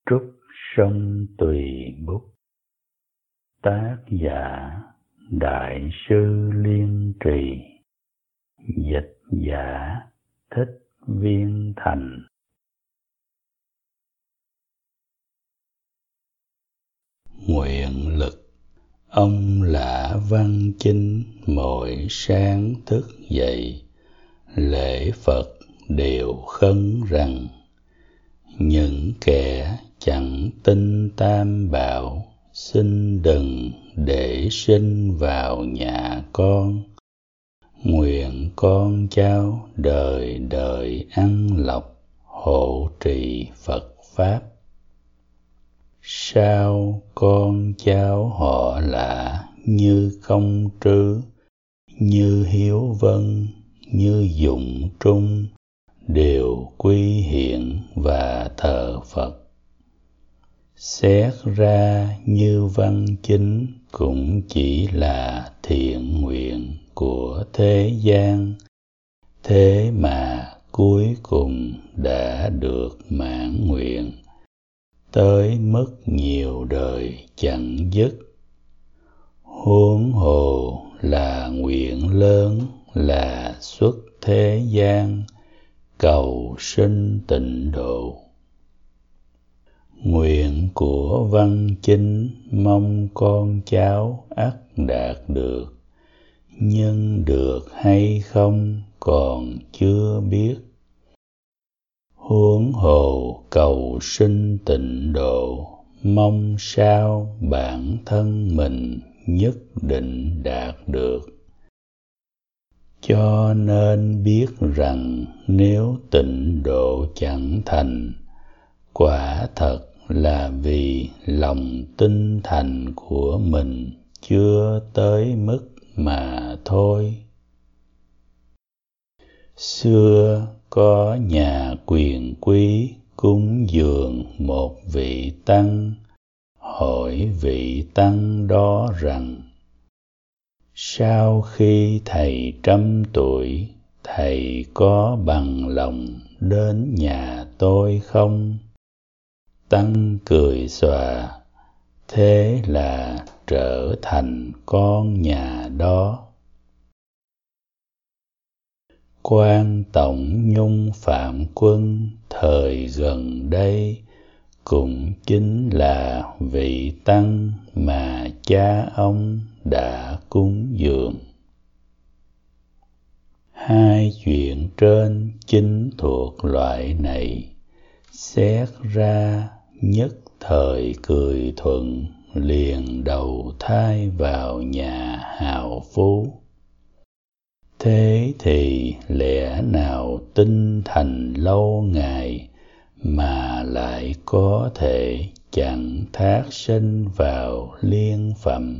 Trúc sông tùy bút. Tác giả Đại sư Liên Trì. Dịch giả Thích Viên Thành. Nguyện lực. Ông Lã Văn Chinh mỗi sáng thức dậy, lễ Phật đều khấn rằng: những kẻ chẳng tin Tam Bảo, xin đừng để sinh vào nhà con. Nguyện con cháu đời đời ăn lộc, hộ trì Phật Pháp. Sao con cháu họ Lã như Công Trứ, như Hiếu Vân, như Dụng Trung đều quy hiện và thờ Phật. Xét ra như Văn Chinh cũng chỉ là thiện nguyện của thế gian, thế mà cuối cùng đã được mãn nguyện, tới mức nhiều đời chẳng dứt. Huống hồ là nguyện lớn là xuất thế gian, cầu sinh tịnh độ. Nguyện của Văn Chinh mong con cháu ắt đạt được, nhưng được hay không còn chưa biết. Huống hồ cầu sinh tịnh độ, mong sao bản thân mình nhất định đạt được. Cho nên biết rằng nếu tịnh độ chẳng thành, quả thật là vì lòng tinh thành của mình chưa tới mức mà thôi. Xưa có nhà quyền quý cúng dường một vị tăng, hỏi vị tăng đó rằng: sau khi thầy 100 tuổi, thầy có bằng lòng đến nhà tôi không? Tăng cười xòa: thế là trở thành con nhà đó. Quan Tổng Nhung Phạm Quân thời gần đây cũng chính là vị tăng mà cha ông đã cúng dường. Hai chuyện trên chính thuộc loại này, xét ra nhất thời cười thuận, liền đầu thai vào nhà hào phú. Thế thì lẽ nào tinh thành lâu ngày mà lại có thể chẳng thác sinh vào liên phẩm?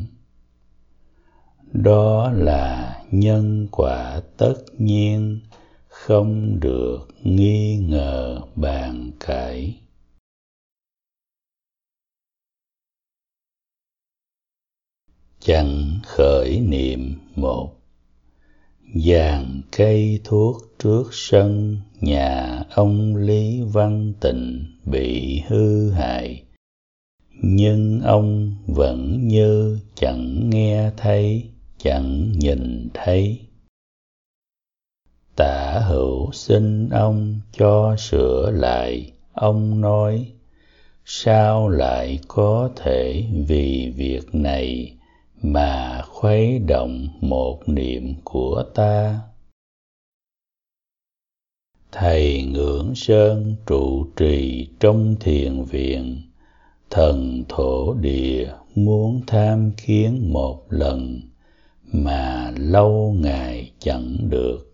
Đó là nhân quả tất nhiên, không được nghi ngờ bàn cãi. Chẳng khởi niệm 1. Dàn cây thuốc trước sân nhà ông Lý Văn Tịnh bị hư hại, nhưng ông vẫn như chẳng nghe thấy, chẳng nhìn thấy. Tả Hữu xin ông cho sửa lại, ông nói: sao lại có thể vì việc này mà khuấy động một niệm của ta? Thầy Ngưỡng Sơn trụ trì trong thiền viện, thần thổ địa muốn tham kiến một lần mà lâu ngày chẳng được.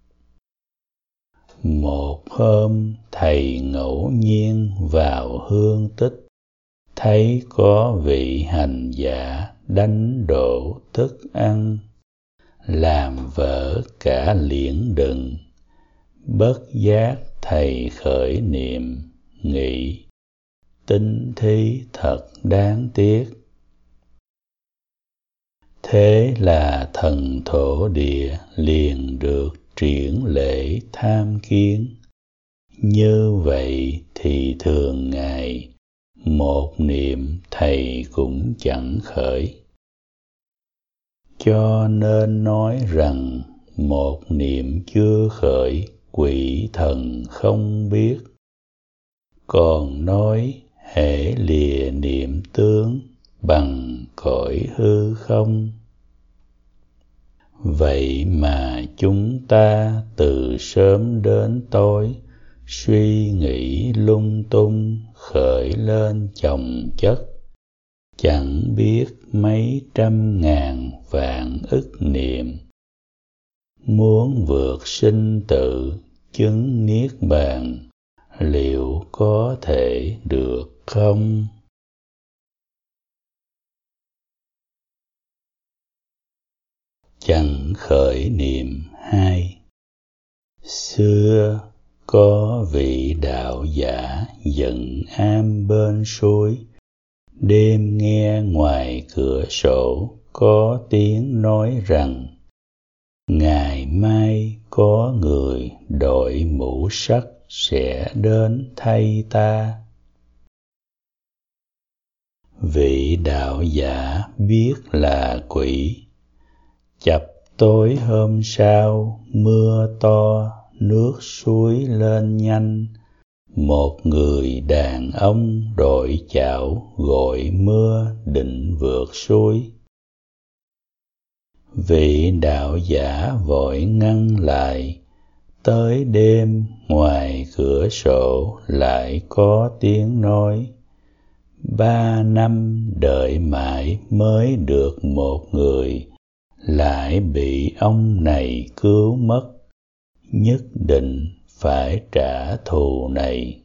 Một hôm thầy ngẫu nhiên vào hương tích, thấy có vị hành giả đánh đổ thức ăn, làm vỡ cả liễn đựng. Bất giác thầy khởi niệm, nghĩ: tín thí thật đáng tiếc. Thế là thần thổ địa liền được triển lễ tham kiến. Như vậy thì thường ngày một niệm thầy cũng chẳng khởi. Cho nên nói rằng một niệm chưa khởi, quỷ thần không biết. Còn nói hễ lìa niệm tướng, bằng cõi hư không. Vậy mà chúng ta từ sớm đến tối, suy nghĩ lung tung, khởi lên chồng chất, chẳng biết mấy trăm ngàn vạn ức niệm. Muốn vượt sinh tử, chứng niết bàn, liệu có thể được không? Chẳng khởi niệm 2. Xưa có vị đạo giả dựng am bên suối, đêm nghe ngoài cửa sổ có tiếng nói rằng: ngày mai có người đội mũ sắt sẽ đến thay ta. Vị đạo giả biết là quỷ. Chập tối hôm sau, mưa to, nước suối lên nhanh. Một người đàn ông đội chảo gọi mưa định vượt suối. Vị đạo giả vội ngăn lại. Tới đêm, ngoài cửa sổ lại có tiếng nói: 3 năm đợi mãi mới được một người, lại bị ông này cứu mất, nhất định phải trả thù này.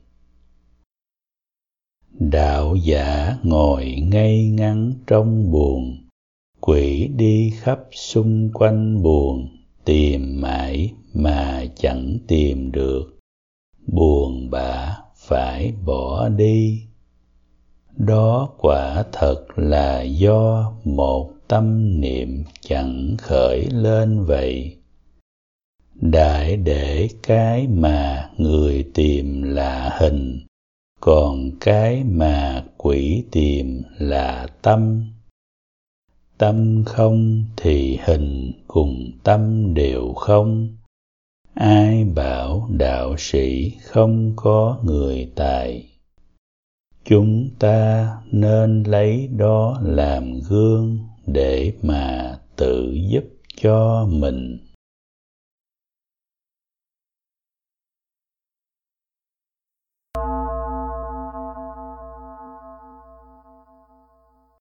Đạo giả ngồi ngây ngắn trong buồng, quỷ đi khắp xung quanh buồng, tìm mãi mà chẳng tìm được, buồn bã phải bỏ đi. Đó quả thật là do một tâm niệm chẳng khởi lên vậy. Đại để cái mà người tìm là hình, còn cái mà quỷ tìm là tâm. Tâm không thì hình cùng tâm đều không. Ai bảo đạo sĩ không có người tài? Chúng ta nên lấy đó làm gương để mà tự giúp cho mình.